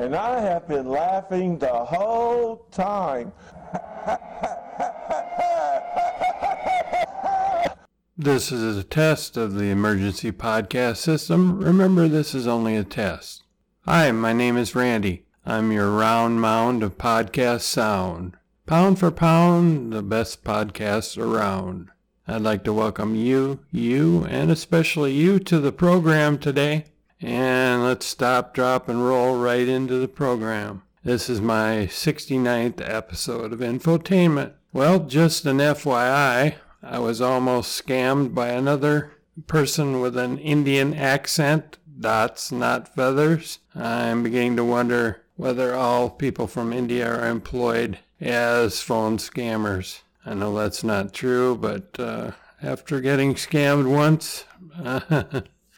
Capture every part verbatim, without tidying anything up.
And I have been laughing the whole time. This is a test of the emergency podcast system. Remember, this is only a test. Hi, my name is Randy. I'm your round mound of podcast sound. Pound for pound, the best podcast around. I'd like to welcome you, you, and especially you to the program today. And let's stop, drop, and roll right into the program. This is my sixty-ninth episode of Infotainment. Well, just an F Y I, I was almost scammed by another person with an Indian accent. Dots, not feathers. I'm beginning to wonder whether all people from India are employed as phone scammers. I know that's not true, but uh, after getting scammed once, uh,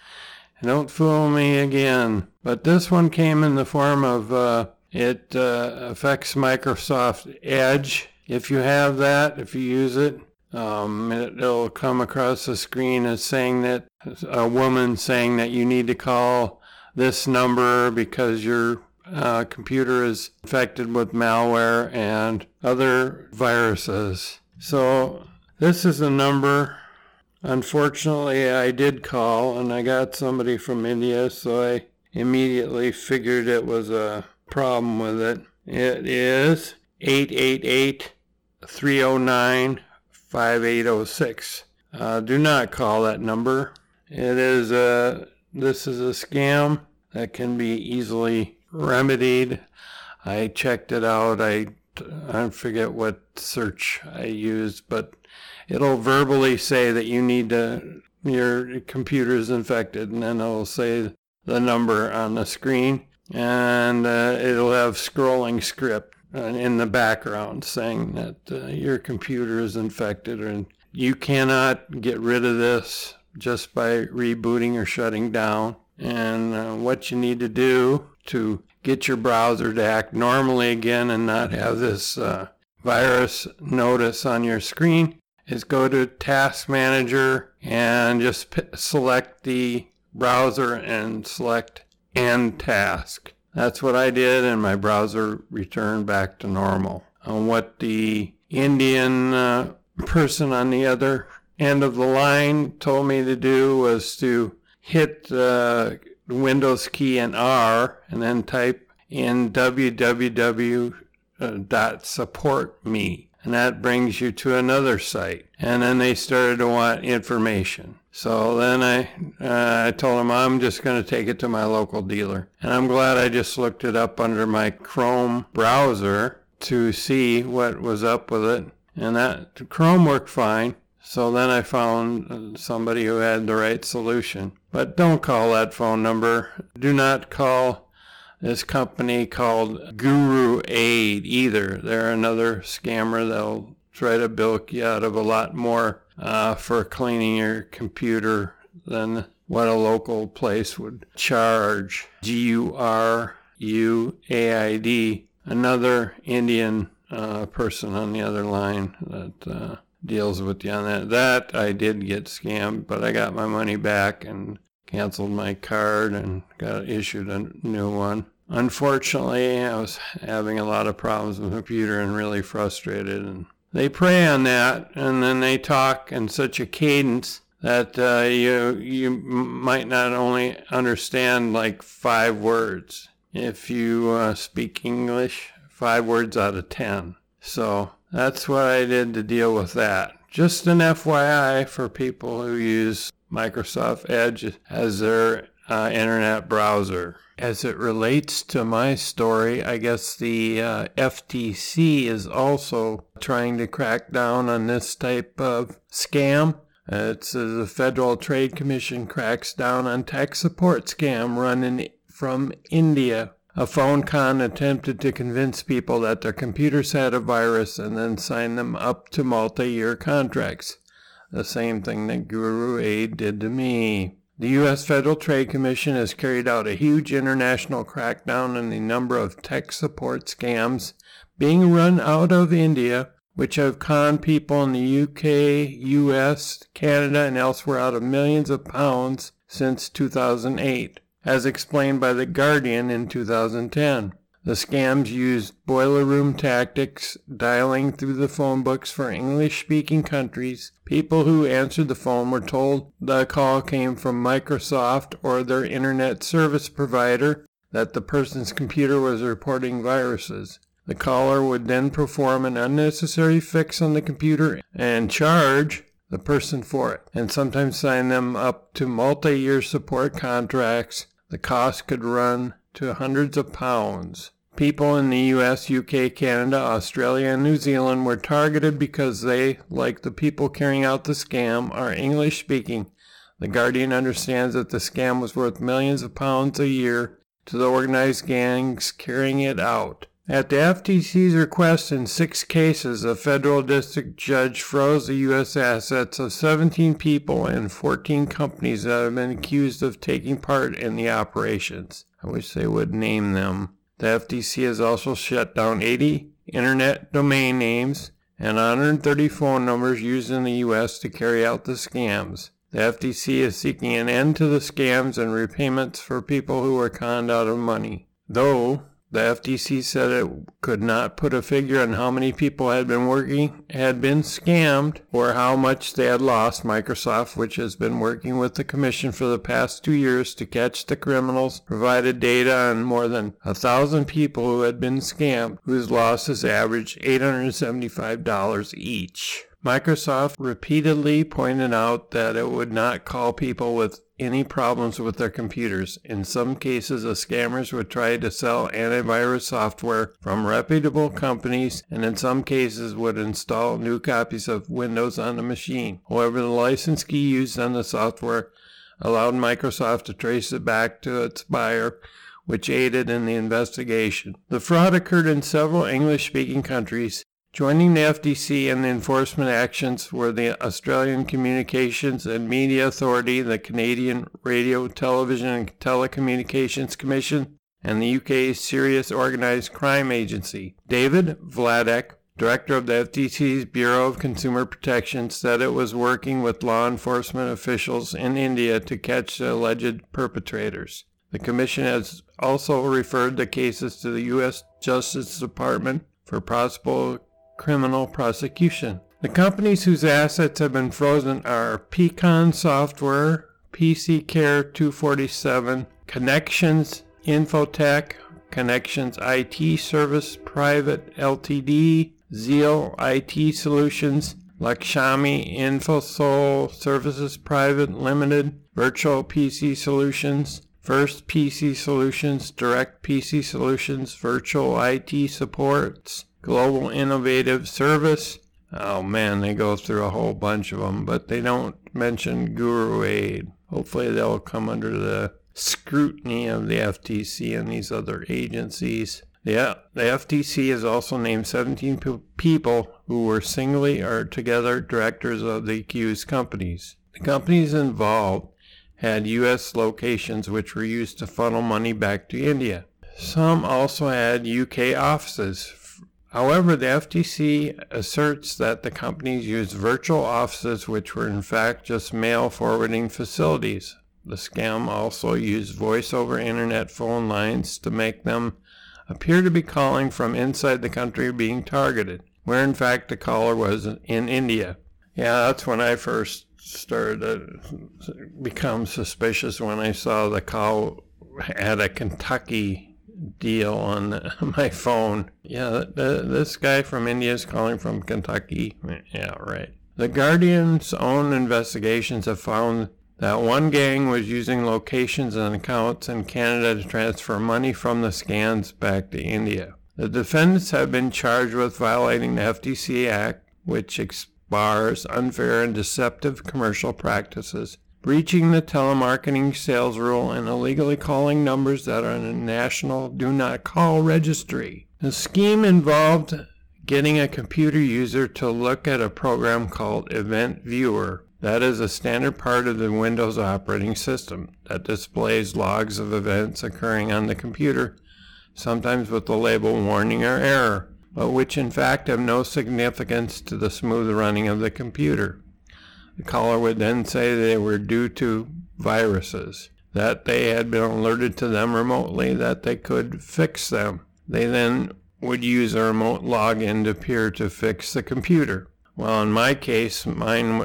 don't fool me again. But this one came in the form of, uh, it uh, affects Microsoft Edge. If you have that, if you use it, um, it, it'll come across the screen as saying that, a woman saying that you need to call this number because your uh, computer is infected with malware and other viruses. So this is a number. Unfortunately, I did call and I got somebody from India, so I immediately figured it was a problem with it. It is eight eight eight, three oh nine, five eight oh six. Uh, do not call that number. It is a, this is a scam that can be easily remedied. I checked it out. I, I forget what search I used, but it'll verbally say that you need to, your computer's infected, and then it'll say the number on the screen, and uh, it'll have scrolling script in the background saying that uh, your computer is infected and you cannot get rid of this just by rebooting or shutting down. And uh, what you need to do to get your browser to act normally again and not have this uh, virus notice on your screen is go to Task Manager and just p- select the browser and select End Task. That's what I did, and my browser returned back to normal. And what the Indian uh, person on the other end of the line told me to do was to hit the uh, Windows key and R and then type in w w w dot support me. And that brings you to another site. And then they started to want information. So then I uh, I told them I'm just going to take it to my local dealer. And I'm glad I just looked it up under my Chrome browser to see what was up with it. And that Chrome worked fine. So then I found somebody who had the right solution. But don't call that phone number. Do not call this company called Guru Aid either. They're another scammer that'll try to bilk you out of a lot more uh, for cleaning your computer than what a local place would charge. G U R U A I D, another Indian uh, person on the other line that uh, deals with you on that. That I did get scammed, but I got my money back and canceled my card and got issued a new one. Unfortunately, I was having a lot of problems with the computer and really frustrated. And they prey on that, and then they talk in such a cadence that uh, you you might not only understand like five words. If you uh, speak English, five words out of ten. So that's what I did to deal with that. Just an F Y I for people who use Microsoft Edge as their uh, internet browser. As it relates to my story, I guess the uh, F T C is also trying to crack down on this type of scam. Uh, it says the Federal Trade Commission cracks down on tech support scam run in, from India. A phone con attempted to convince people that their computers had a virus and then sign them up to multi-year contracts. The same thing that Guru Aid did to me. The U S Federal Trade Commission has carried out a huge international crackdown on the number of tech support scams being run out of India, which have conned people in the U K, U S, Canada, and elsewhere out of millions of pounds since two thousand eight. as explained by The Guardian in two thousand ten. The scams used boiler room tactics, dialing through the phone books for English-speaking countries. People who answered the phone were told the call came from Microsoft or their internet service provider, that the person's computer was reporting viruses. The caller would then perform an unnecessary fix on the computer and charge the person for it, and sometimes sign them up to multi-year support contracts. The cost could run to hundreds of pounds. People in the U S, U K, Canada, Australia, and New Zealand were targeted because they, like the people carrying out the scam, are English-speaking. The Guardian understands that the scam was worth millions of pounds a year to the organized gangs carrying it out. At the F T C's request, in six cases, a federal district judge froze the U S assets of seventeen people and fourteen companies that have been accused of taking part in the operations. I wish they would name them. The F T C has also shut down eighty internet domain names and one hundred thirty phone numbers used in the U S to carry out the scams. The F T C is seeking an end to the scams and repayments for people who were conned out of money. Though the F T C said it could not put a figure on how many people had been working, had been scammed, or how much they had lost, Microsoft, which has been working with the Commission for the past two years to catch the criminals, provided data on more than a thousand people who had been scammed, whose losses averaged eight hundred seventy-five dollars each. Microsoft repeatedly pointed out that it would not call people with any problems with their computers. In some cases, the scammers would try to sell antivirus software from reputable companies, and in some cases would install new copies of Windows on the machine. However, the license key used on the software allowed Microsoft to trace it back to its buyer, which aided in the investigation. The fraud occurred in several English-speaking countries. Joining the F T C in the enforcement actions were the Australian Communications and Media Authority, the Canadian Radio, Television and Telecommunications Commission, and the U K's Serious Organised Crime Agency. David Vladek, director of the F T C's Bureau of Consumer Protection, said it was working with law enforcement officials in India to catch the alleged perpetrators. The Commission has also referred the cases to the U S Justice Department for possible criminal prosecution. The companies whose assets have been frozen are Pecan Software, P C Care two forty-seven, Connections Infotech, Connections I T Service Private Limited, Zeal I T Solutions, Lakshmi Infosol Services Private Limited, Virtual P C Solutions, First P C Solutions, Direct P C Solutions, Virtual I T Supports, Global Innovative Service. Oh man, they go through a whole bunch of them, but they don't mention GuruAid. Hopefully they'll come under the scrutiny of the F T C and these other agencies. Yeah, the F T C has also named seventeen p- people who were singly or together directors of the accused companies. The companies involved had U S locations which were used to funnel money back to India. Some also had U K offices. However, the F T C asserts that the companies used virtual offices which were in fact just mail forwarding facilities. The scam also used voice-over internet phone lines to make them appear to be calling from inside the country being targeted, where in fact the caller was in India. Yeah, that's when I first started to become suspicious, when I saw the call had a Kentucky deal on my phone. Yeah, the, this guy from India is calling from Kentucky. Yeah, right. The Guardian's own investigations have found that one gang was using locations and accounts in Canada to transfer money from the scams back to India. The defendants have been charged with violating the F T C Act, which bars unfair and deceptive commercial practices, breaching the telemarketing sales rule, and illegally calling numbers that are in a national do not call registry. The scheme involved getting a computer user to look at a program called Event Viewer. That is a standard part of the Windows operating system that displays logs of events occurring on the computer, sometimes with the label warning or error, but which in fact have no significance to the smooth running of the computer. The caller would then say they were due to viruses. that they had been alerted to them remotely that they could fix them. They then would use a remote login to appear to fix the computer. Well, in my case, mine,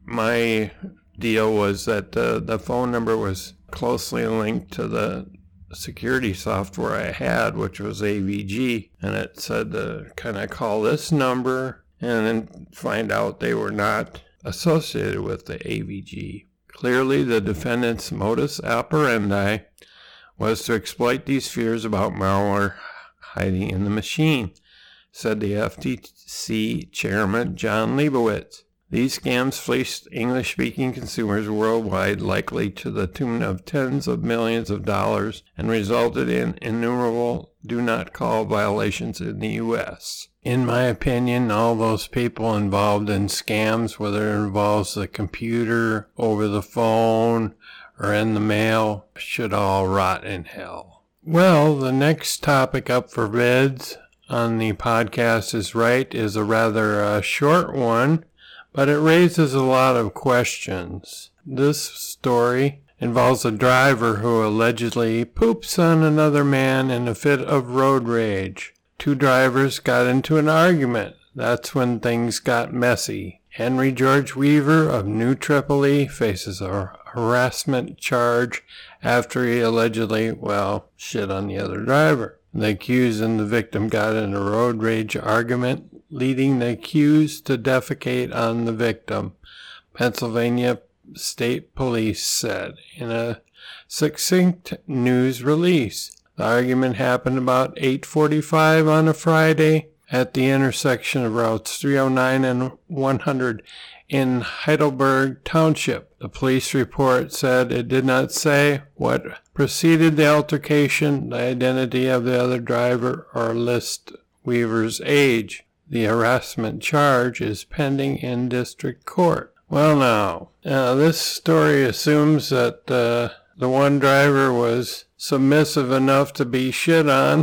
my deal was that uh, the phone number was closely linked to the security software I had, which was A V G, and it said to kind of call this number and then find out they were not associated with the A V G. Clearly, the defendant's modus operandi was to exploit these fears about malware hiding in the machine, said the F T C chairman John Leibowitz. These scams fleeced English-speaking consumers worldwide, likely to the tune of tens of millions of dollars, and resulted in innumerable do-not-call violations in the U S. In my opinion, all those people involved in scams, whether it involves the computer, over the phone, or in the mail, should all rot in hell. Well, the next topic up for bids on the podcast is right is a rather uh, short one, but it raises a lot of questions. This story involves a driver who allegedly poops on another man in a fit of road rage. Two drivers got into an argument. That's when things got messy. Henry George Weaver of New Tripoli faces a harassment charge after he allegedly, well, shit on the other driver. The accused and the victim got in a road rage argument, leading the accused to defecate on the victim, Pennsylvania State Police said in a succinct news release. The argument happened about eight forty-five on a Friday at the intersection of routes three oh nine and one hundred in Heidelberg Township. The police report said it did not say what preceded the altercation, the identity of the other driver, or list Weaver's age. The harassment charge is pending in district court. Well, now, uh, this story assumes that uh, the one driver was submissive enough to be shit on.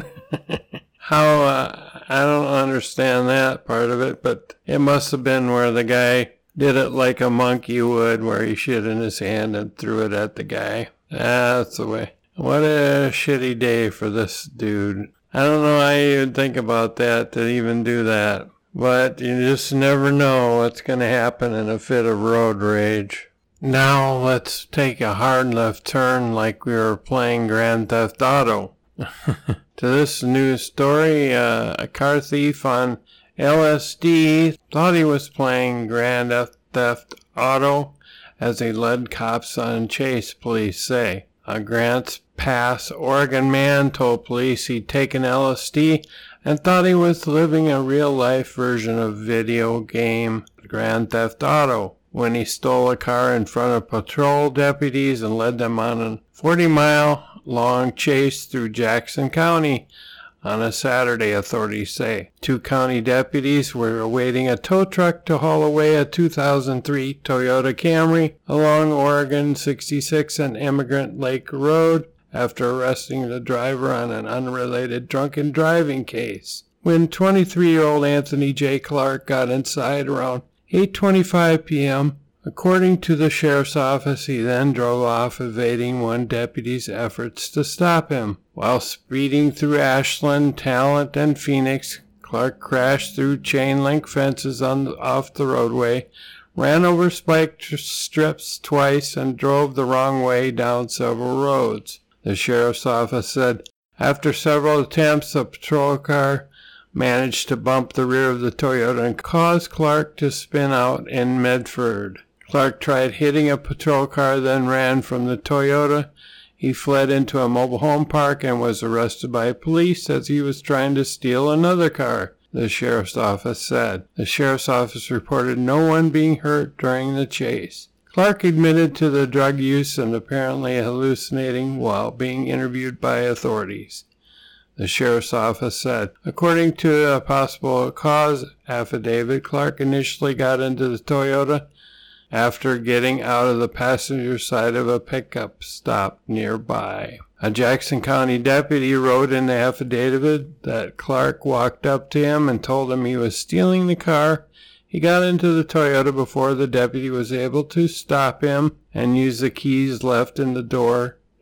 How, uh, I don't understand that part of it, but it must have been where the guy did it like a monkey would, where he shit in his hand and threw it at the guy. That's the way. What a shitty day for this dude. I don't know how you would think about that, to even do that. But you just never know what's going to happen in a fit of road rage. Now let's take a hard left turn like we were playing Grand Theft Auto. To this news story, uh, a car thief on L S D thought he was playing Grand Theft Auto as he led cops on chase, police say. A Grants Pass, Oregon man told police he'd taken L S D and thought he was living a real-life version of video game Grand Theft Auto when he stole a car in front of patrol deputies and led them on a forty-mile-long chase through Jackson County on a Saturday, authorities say. Two county deputies were awaiting a tow truck to haul away a two thousand three Toyota Camry along Oregon sixty-six and Immigrant Lake Road after arresting the driver on an unrelated drunken driving case. When twenty-three-year-old Anthony J. Clark got inside around eight twenty-five p.m., according to the sheriff's office, he then drove off, evading one deputy's efforts to stop him. While speeding through Ashland, Talent, and Phoenix, Clark crashed through chain-link fences on the, off the roadway, ran over spike strips twice, and drove the wrong way down several roads. The sheriff's office said after several attempts, a patrol car managed to bump the rear of the Toyota and cause Clark to spin out in Medford. Clark tried hitting a patrol car, then ran from the Toyota. He fled into a mobile home park and was arrested by police as he was trying to steal another car, the sheriff's office said. The sheriff's office reported no one being hurt during the chase. Clark admitted to the drug use and apparently hallucinating while being interviewed by authorities, the sheriff's office said. According to a possible cause affidavit, Clark initially got into the Toyota after getting out of the passenger side of a pickup stop nearby. A Jackson County deputy wrote in the affidavit that Clark walked up to him and told him he was stealing the car. He got into the Toyota before the deputy was able to stop him and use the keys left in the door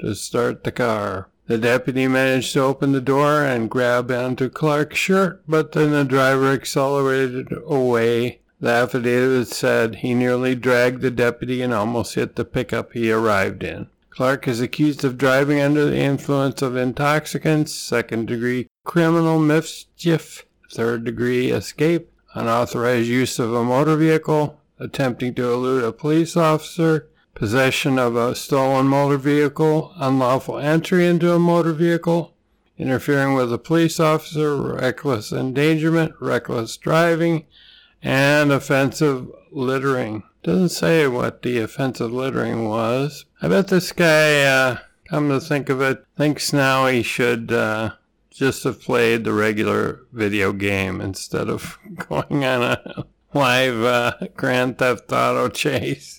to start the car. The deputy managed to open the door and grab onto Clark's shirt, but then the driver accelerated away. The affidavit said he nearly dragged the deputy and almost hit the pickup he arrived in. Clark is accused of driving under the influence of intoxicants, second-degree criminal mischief, third-degree escape, unauthorized use of a motor vehicle, attempting to elude a police officer, possession of a stolen motor vehicle, unlawful entry into a motor vehicle, interfering with a police officer, reckless endangerment, reckless driving, and offensive littering. Doesn't say what the offensive littering was. I bet this guy, uh, come to think of it, thinks now he should uh, just have played the regular video game instead of going on a live uh, Grand Theft Auto chase.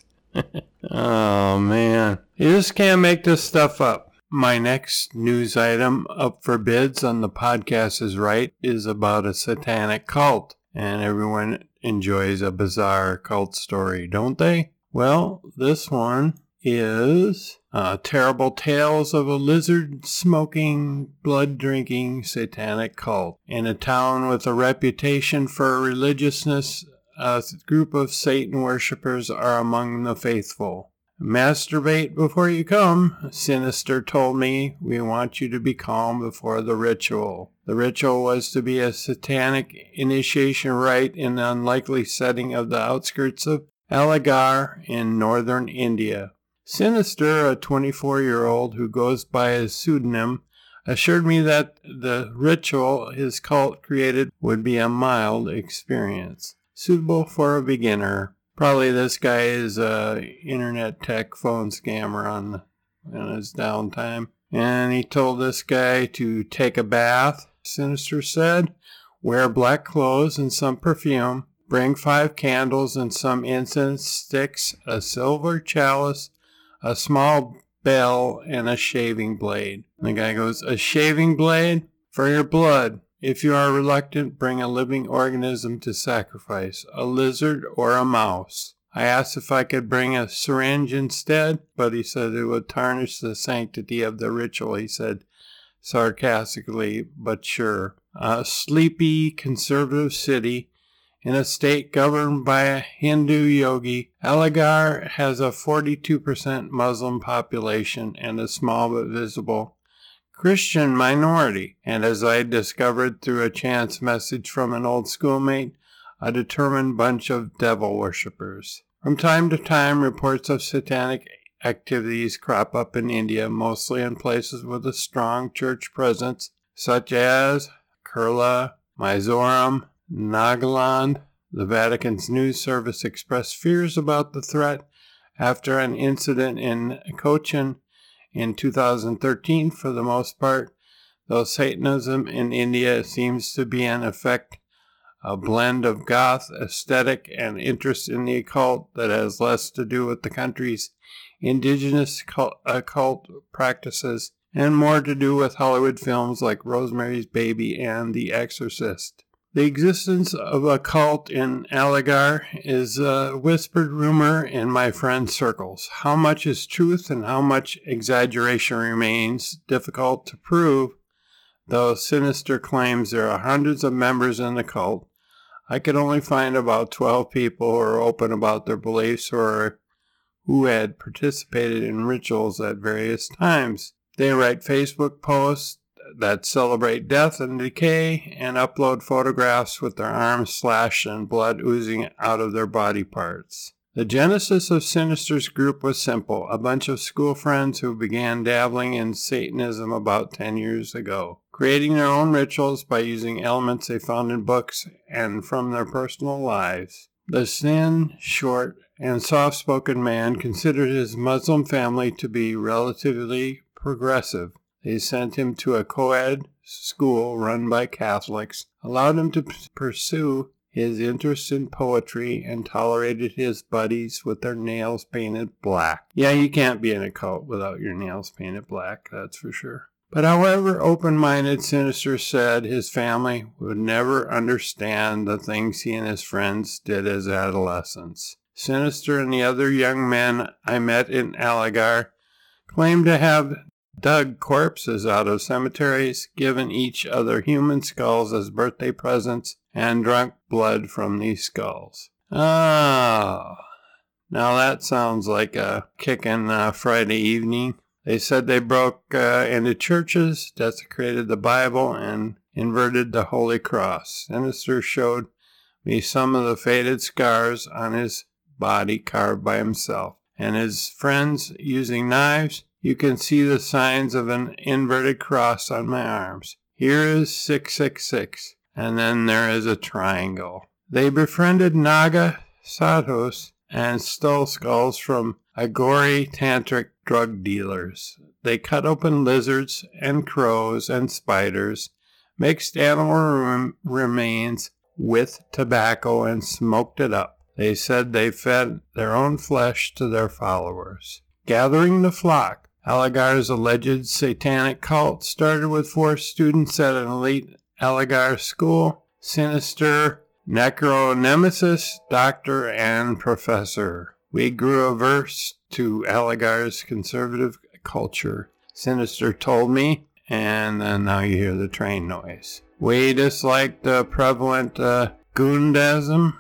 Oh, man. You just can't make this stuff up. My next news item up for bids on the Podcast is Right is about a satanic cult. And everyone enjoys a bizarre cult story, don't they? Well, this one is uh, Terrible Tales of a Lizard-Smoking, Blood-Drinking Satanic Cult. In a town with a reputation for religiousness, a group of Satan worshippers are among the faithful. Masturbate before you come, Sinister told me. We want you to be calm before the ritual. The ritual was to be a satanic initiation rite in the unlikely setting of the outskirts of Aligarh in northern India. Sinister, a twenty-four-year-old who goes by his pseudonym, assured me that the ritual his cult created would be a mild experience, suitable for a beginner. Probably this guy is a internet tech phone scammer on, on his downtime. And he told this guy to take a bath, Sinister said, wear black clothes and some perfume, bring five candles and some incense sticks, a silver chalice, a small bell, and a shaving blade. The guy goes, a shaving blade? For your blood. If you are reluctant, bring a living organism to sacrifice, a lizard or a mouse. I asked if I could bring a syringe instead, but he said it would tarnish the sanctity of the ritual, he said sarcastically, but sure. A sleepy, conservative city in a state governed by a Hindu yogi, Aligarh has a forty-two percent Muslim population and a small but visible Christian minority, and as I discovered through a chance message from an old schoolmate, a determined bunch of devil worshippers. From time to time, reports of satanic activities crop up in India, mostly in places with a strong church presence, such as Kerala, Mizoram, Nagaland. The Vatican's news service expressed fears about the threat after an incident in Cochin in two thousand thirteen. For the most part, though Satanism in India seems to be in effect a blend of goth aesthetic and interest in the occult that has less to do with the country's indigenous occult practices and more to do with Hollywood films like Rosemary's Baby and The Exorcist. The existence of a cult in Aligarh is a whispered rumor in my friends' circles. How much is truth and how much exaggeration remains difficult to prove, though Sinister claims there are hundreds of members in the cult. I could only find about twelve people who are open about their beliefs or who had participated in rituals at various times. They write Facebook posts that celebrate death and decay and upload photographs with their arms slashed and blood oozing out of their body parts. The genesis of Sinister's group was simple, a bunch of school friends who began dabbling in Satanism about ten years ago, creating their own rituals by using elements they found in books and from their personal lives. The thin, short, and soft-spoken man considered his Muslim family to be relatively progressive. They sent him to a co-ed school run by Catholics, allowed him to p- pursue his interest in poetry, and tolerated his buddies with their nails painted black. Yeah, you can't be in a cult without your nails painted black, that's for sure. But however open-minded Sinister said, his family would never understand the things he and his friends did as adolescents. Sinister and the other young men I met in Aligarh claimed to have dug corpses out of cemeteries, given each other human skulls as birthday presents, and drunk blood from these skulls. Ah, now that sounds like a kickin' uh, Friday evening. They said they broke uh, into churches, desecrated the Bible, and inverted the Holy Cross. Sinister showed me some of the faded scars on his body carved by himself, and his friends using knives. You can see the signs of an inverted cross on my arms. Here is six six six, and then there is a triangle. They befriended Naga sadhus and stole skulls from Agori tantric drug dealers. They cut open lizards and crows and spiders, mixed animal rem- remains with tobacco and smoked it up. They said they fed their own flesh to their followers. Gathering the flock. Aligar's alleged satanic cult started with four students at an elite Aligar school. Sinister necronemesis, doctor, and professor. We grew averse to Aligar's conservative culture, Sinister told me, and then now you hear the train noise. We disliked the prevalent uh, Gundism.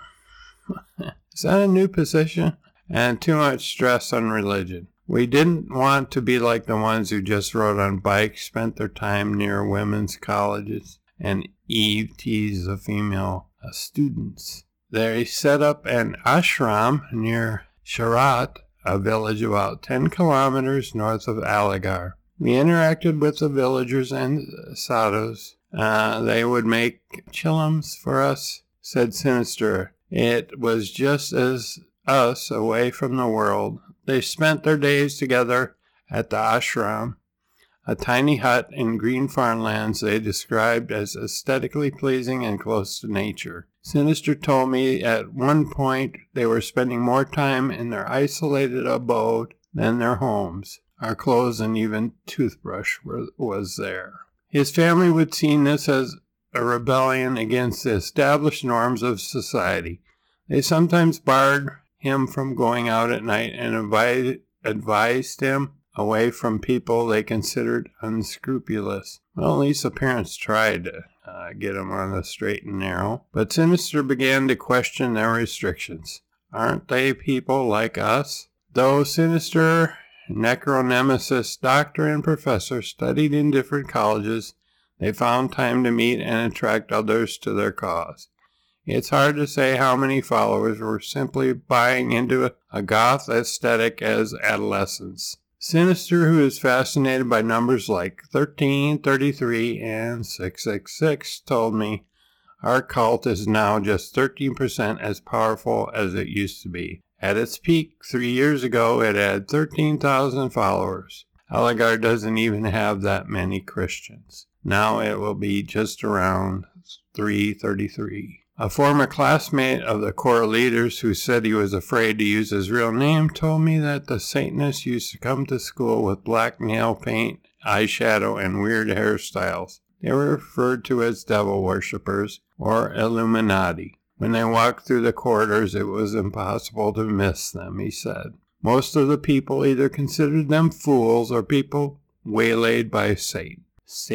Is that a new position? And too much stress on religion. We didn't want to be like the ones who just rode on bikes, spent their time near women's colleges, and Eve teased the female uh, students. They set up an ashram near Sharat, a village about ten kilometers north of Aligar. We interacted with the villagers and sadhus. Uh, they would make chillums for us, said Sinister. It was just as us away from the world. They spent their days together at the ashram, a tiny hut in green farmlands they described as aesthetically pleasing and close to nature. Sinister told me at one point they were spending more time in their isolated abode than their homes. Our clothes and even toothbrush were, was there. His family would see this as a rebellion against the established norms of society. They sometimes barred him from going out at night and advised, advised him away from people they considered unscrupulous. Well, at least the parents tried to uh, get him on the straight and narrow. But Sinister began to question their restrictions. Aren't they people like us? Though Sinister, necronemesis, doctor, and professor studied in different colleges, they found time to meet and attract others to their cause. It's hard to say how many followers were simply buying into a, a goth aesthetic as adolescents. Sinister, who is fascinated by numbers like thirteen, thirty-three, and six six six, told me, our cult is now just thirteen percent as powerful as it used to be. At its peak three years ago, it had thirteen thousand followers. Aligar doesn't even have that many Christians. Now it will be just around three thirty-three. A former classmate of the core leaders who said he was afraid to use his real name told me that the Satanists used to come to school with black nail paint, eyeshadow, and weird hairstyles. They were referred to as devil worshippers or Illuminati. When they walked through the corridors, it was impossible to miss them, he said. Most of the people either considered them fools or people waylaid by Satan.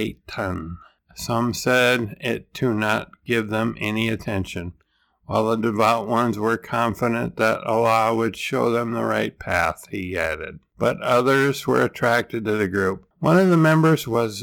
Satan. Some said it to not give them any attention, while the devout ones were confident that Allah would show them the right path, he added. But others were attracted to the group. One of the members was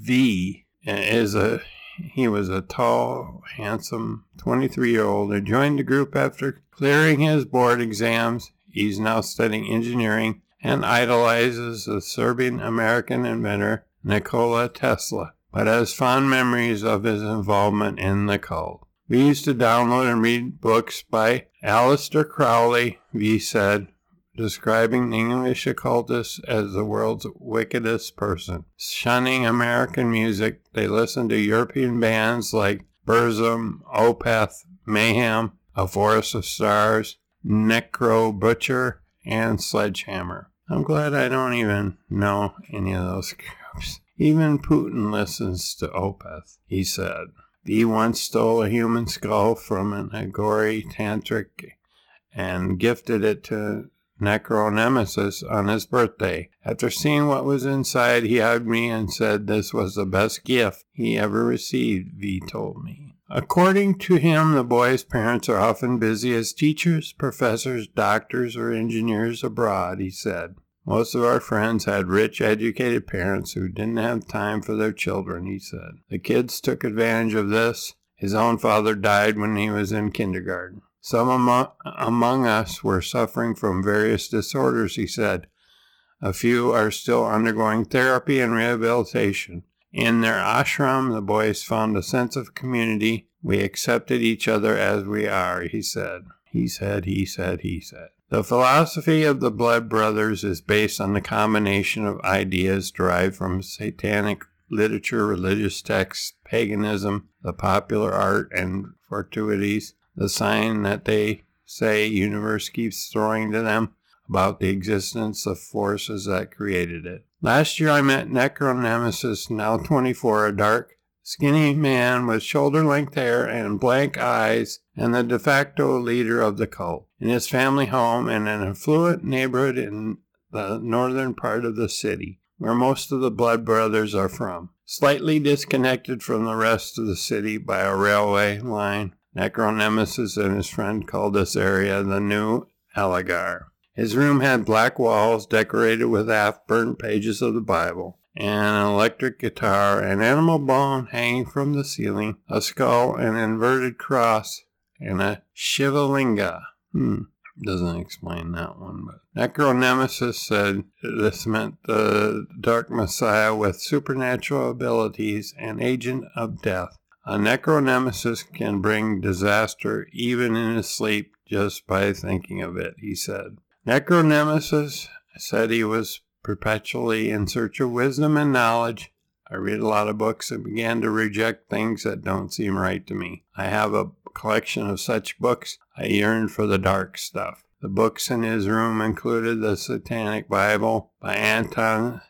V. Is a He was a tall, handsome twenty-three-year-old who joined the group after clearing his board exams. He's now studying engineering and idolizes the Serbian-American inventor Nikola Tesla, but has fond memories of his involvement in the cult. We used to download and read books by Aleister Crowley, V said, describing the English occultist as the world's wickedest person. Shunning American music, they listened to European bands like Burzum, Opeth, Mayhem, A Forest of Stars, Necro Butcher, and Sledgehammer. I'm glad I don't even know any of those groups. Even Putin listens to Opeth, he said. V once stole a human skull from an Agori tantric and gifted it to Necronemesis on his birthday. After seeing what was inside, he hugged me and said this was the best gift he ever received, V told me. According to him, the boy's parents are often busy as teachers, professors, doctors, or engineers abroad, he said. Most of our friends had rich, educated parents who didn't have time for their children, he said. The kids took advantage of this. His own father died when he was in kindergarten. Some among, among us were suffering from various disorders, he said. A few are still undergoing therapy and rehabilitation. In their ashram, the boys found a sense of community. We accepted each other as we are, he said. He said, he said, he said. The philosophy of the Blood Brothers is based on the combination of ideas derived from satanic literature, religious texts, paganism, the popular art, and fortuities, the sign that they say universe keeps throwing to them about the existence of forces that created it. Last year I met Necronemesis, now twenty-four, a dark, skinny man with shoulder-length hair and blank eyes, and the de facto leader of the cult, in his family home in an affluent neighborhood in the northern part of the city, where most of the Blood Brothers are from. Slightly disconnected from the rest of the city by a railway line, Necronemesis and his friend called this area the New Alagar. His room had black walls decorated with half-burnt pages of the Bible, and an electric guitar, an animal bone hanging from the ceiling, a skull, an inverted cross, and a Shivalinga. Hmm, doesn't explain that one, but Necronemesis said this meant the Dark Messiah with supernatural abilities, an agent of death. A Necronemesis can bring disaster even in his sleep just by thinking of it, he said. Necronemesis said he was perpetually in search of wisdom and knowledge. I read a lot of books and began to reject things that don't seem right to me. I have a collection of such books. I yearned for the dark stuff. The books in his room included the Satanic Bible by Anton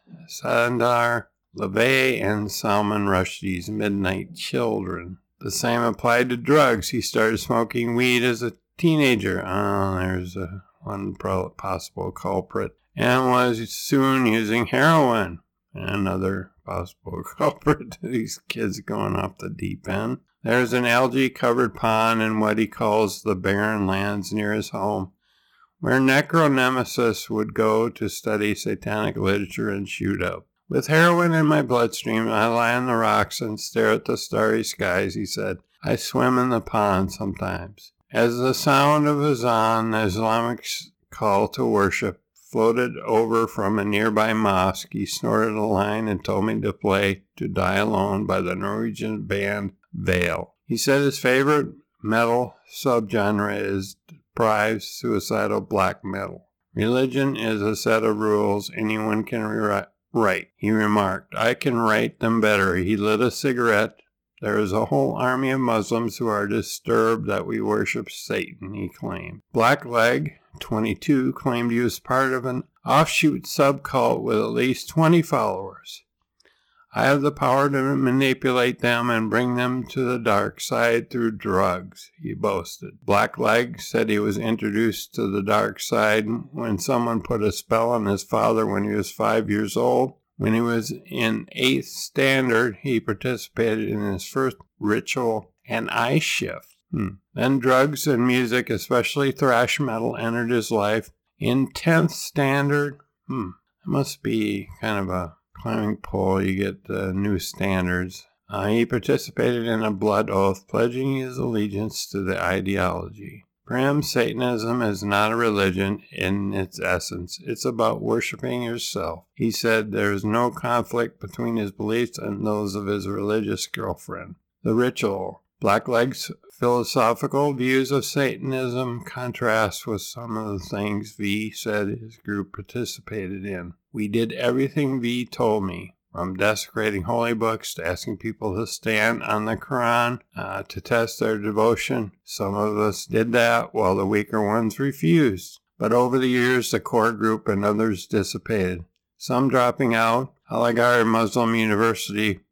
Sandar LaVey and Salman Rushdie's Midnight Children. The same applied to drugs. He started smoking weed as a teenager. Oh, there's a, one possible culprit. And was soon using heroin. Another possible culprit. These kids going off the deep end. There's an algae-covered pond in what he calls the barren lands near his home, where Necronemesis would go to study satanic literature and shoot up. With heroin in my bloodstream, I lie on the rocks and stare at the starry skies, he said. I swim in the pond sometimes. As the sound of Azan, the Islamic call to worship, floated over from a nearby mosque, he snorted a line and told me to play To Die Alone by the Norwegian band Veil. He said his favorite metal subgenre is deprived, suicidal black metal. Religion is a set of rules anyone can rewrite. Right, he remarked. I can write them better. He lit a cigarette. There is a whole army of Muslims who are disturbed that we worship Satan, he claimed. Blackleg, twenty-two, claimed he was part of an offshoot subcult with at least twenty followers. I have the power to manipulate them and bring them to the dark side through drugs, he boasted. Blackleg said he was introduced to the dark side when someone put a spell on his father when he was five years old. When he was in eighth standard, he participated in his first ritual, an eye shift. Hmm. Then drugs and music, especially thrash metal, entered his life. In tenth standard, hmm, it must be kind of a climbing pole, you get uh, new standards. Uh, he participated in a blood oath, pledging his allegiance to the ideology. For him, Satanism is not a religion in its essence. It's about worshiping yourself. He said there is no conflict between his beliefs and those of his religious girlfriend. The ritual. Blackleg's philosophical views of Satanism contrast with some of the things V said his group participated in. We did everything V told me, from desecrating holy books to asking people to stand on the Quran uh, to test their devotion. Some of us did that, while the weaker ones refused. But over the years, the core group and others dissipated, some dropping out. Alagar Muslim University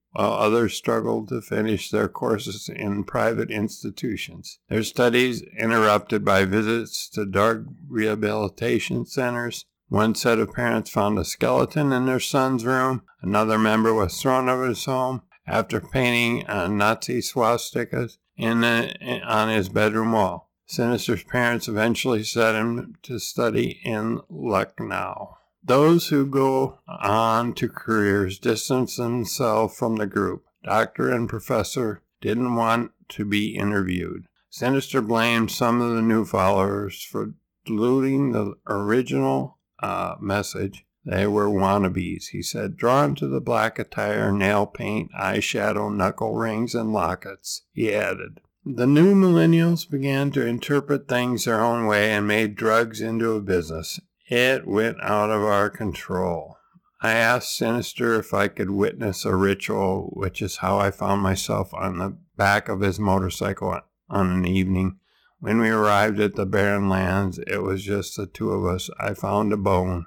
while others struggled to finish their courses in private institutions. Their studies interrupted by visits to drug rehabilitation centers. One set of parents found a skeleton in their son's room. Another member was thrown out of his home after painting uh, Nazi swastikas in the, in, on his bedroom wall. Sinister's parents eventually sent him to study in Lucknow. Those who go on to careers distance themselves from the group. Doctor and professor didn't want to be interviewed. Sinister blamed some of the new followers for diluting the original uh, message. They were wannabes, he said, drawn to the black attire, nail paint, eyeshadow, knuckle rings, and lockets. He added, the new millennials began to interpret things their own way and made drugs into a business. It went out of our control. I asked Sinister if I could witness a ritual, which is how I found myself on the back of his motorcycle on an evening. When we arrived at the barren lands, it was just the two of us. I found a bone.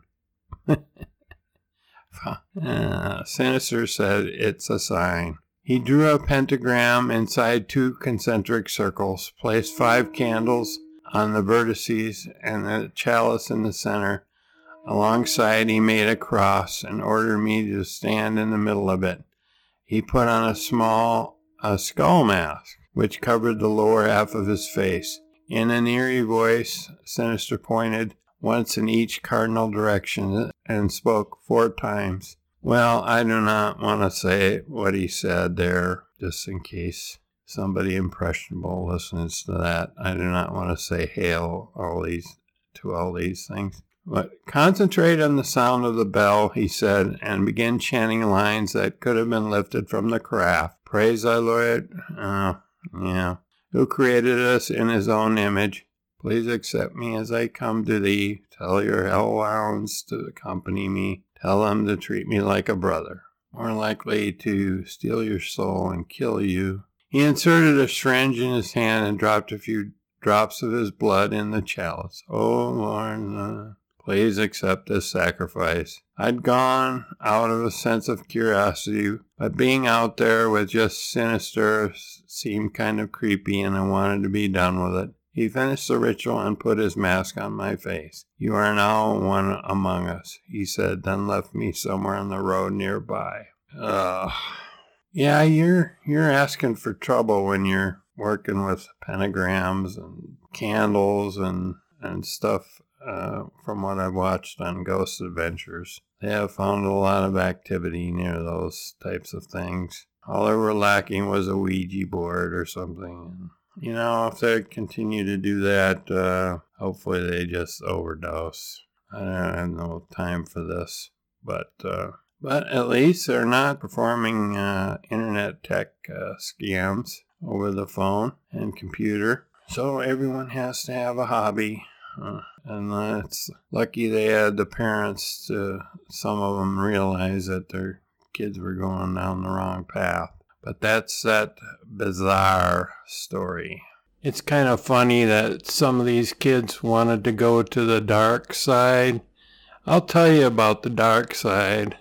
uh, Sinister said it's a sign. He drew a pentagram inside two concentric circles, placed five candles on the vertices and a chalice in the center. Alongside, he made a cross and ordered me to stand in the middle of it. He put on a small a skull mask, which covered the lower half of his face. In an eerie voice, Sinister pointed once in each cardinal direction and spoke four times. Well, I do not want to say what he said there, just in case somebody impressionable listens to that. I do not want to say hail all these to all these things. But concentrate on the sound of the bell, he said, and begin chanting lines that could have been lifted from the craft. Praise thy Lord, uh, yeah, who created us in his own image. Please accept me as I come to thee. Tell your hellhounds to accompany me. Tell them to treat me like a brother. More likely to steal your soul and kill you. He inserted a syringe in his hand and dropped a few drops of his blood in the chalice. Oh, Lord, uh, please accept this sacrifice. I'd gone out of a sense of curiosity, but being out there with just Sinister seemed kind of creepy, and I wanted to be done with it. He finished the ritual and put his mask on my face. You are now one among us, he said, then left me somewhere on the road nearby. Ugh. Yeah, you're you're asking for trouble when you're working with pentagrams and candles and, and stuff. Uh, from what I've watched on Ghost Adventures, they have found a lot of activity near those types of things. All they were lacking was a Ouija board or something. You know, if they continue to do that, uh, hopefully they just overdose. I don't have no time for this, but uh, but at least they're not performing uh, internet tech uh, scams over the phone and computer. So everyone has to have a hobby. Uh, and uh, it's lucky they had the parents to, some of them, realize that their kids were going down the wrong path. But that's that bizarre story. It's kind of funny that some of these kids wanted to go to the dark side. I'll tell you about the dark side.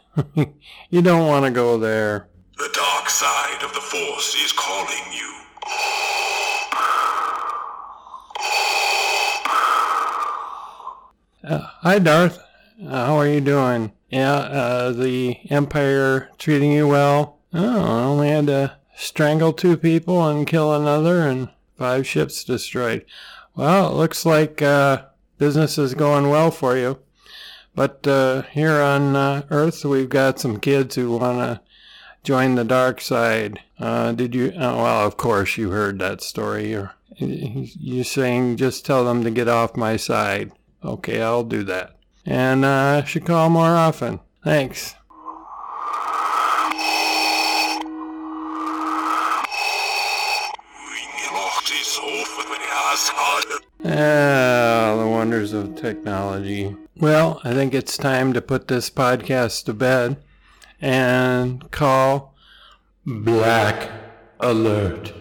You don't want to go there. The dark side of the Force is calling you. Uh, hi, Darth. Uh, how are you doing? Yeah, uh, the Empire treating you well? Oh, I only had to strangle two people and kill another and five ships destroyed. Well, it looks like uh, business is going well for you. But uh, here on uh, Earth, we've got some kids who want to join the dark side. Uh, did you? Uh, well, of course, you heard that story. You're, you're saying just tell them to get off my side. Okay, I'll do that. And uh, I should call more often. Thanks. Ah, the wonders of technology. Well, I think it's time to put this podcast to bed and call Black Alert.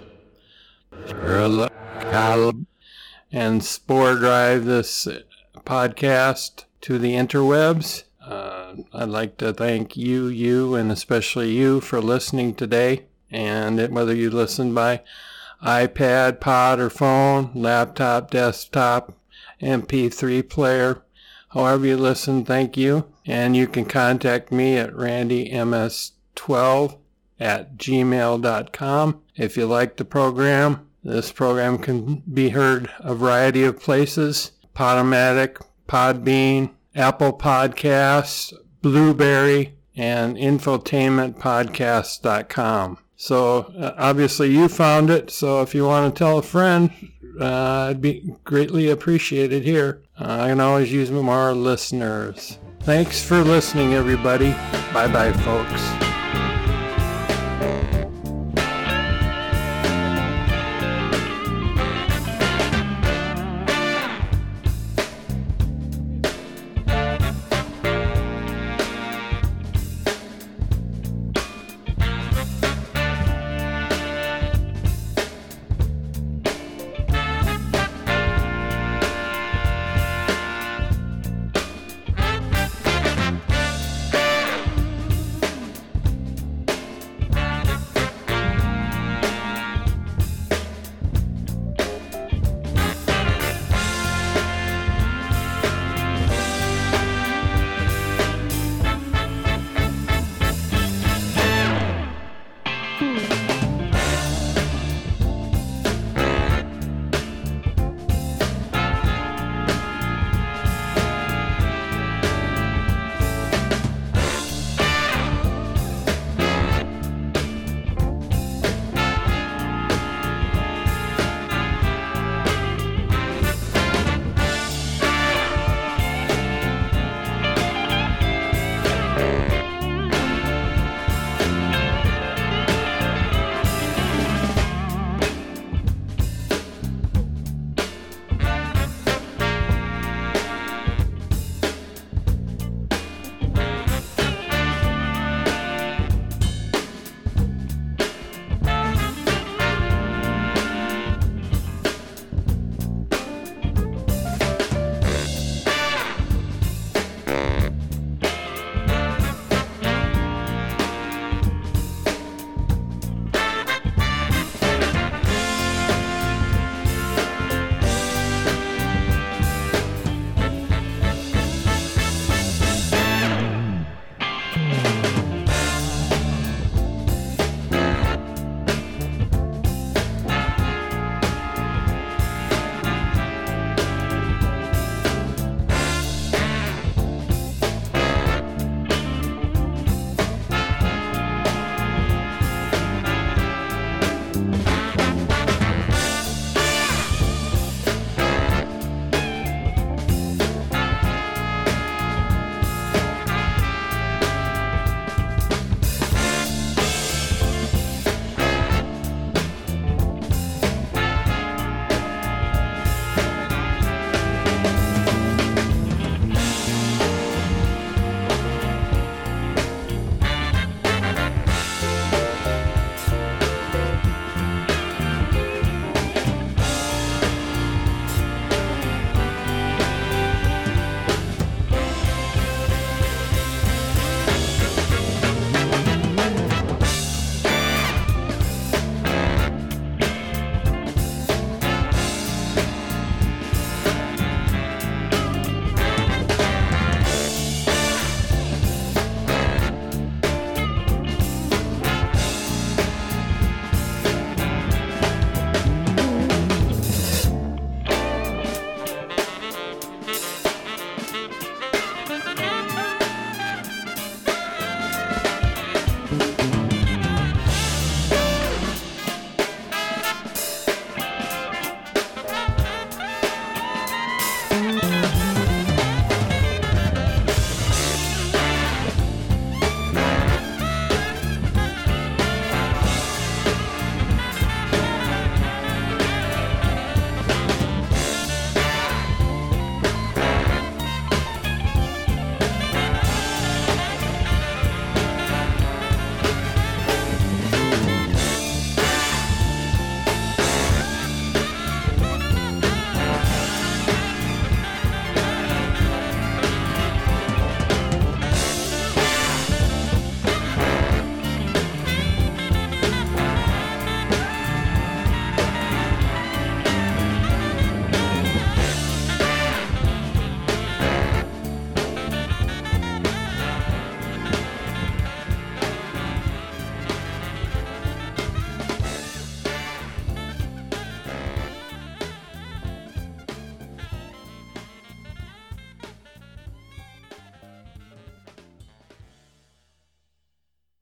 And spore drive this podcast to the interwebs. Uh, Uh, I'd like to thank you, you, and especially you for listening today. And it, whether you listen by iPad, pod, or phone, laptop, desktop, M P three player, however you listen, thank you. And you can contact me at randy m s twelve at gmail dot com. If you like the program, this program can be heard a variety of places: Podomatic, Podbean, Apple Podcasts, Blueberry, and infotainment podcast dot com. So uh, obviously you found it, so if you want to tell a friend, uh, it'd be greatly appreciated here. Uh, I can always use more listeners. Thanks for listening, everybody. Bye-bye, folks.